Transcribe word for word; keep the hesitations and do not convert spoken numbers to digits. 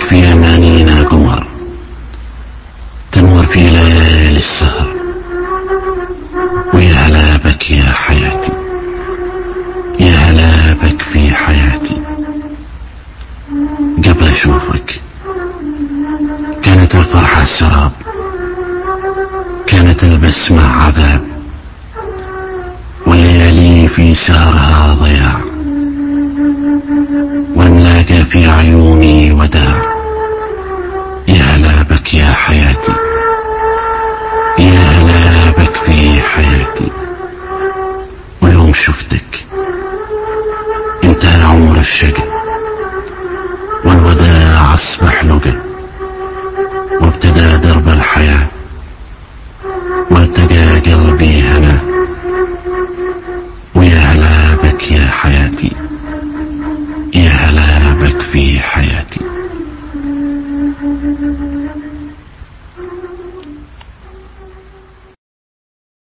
لك في أمانينا قمر تنور في ليالي السهر، ويا هلا بك يا حياتي، يا هلا بك في حياتي. قبل أشوفك كانت الفرحة سراب، كانت البسمة عذاب، والليالي في سهرها ضياع، والملاقى في عيوني وداع. يا هلا بك يا حياتي، يا هلا بك في حياتي. ويوم شفتك انتهى عمر الشقا، والوداع أصبح لقا، وابتدى درب الحياة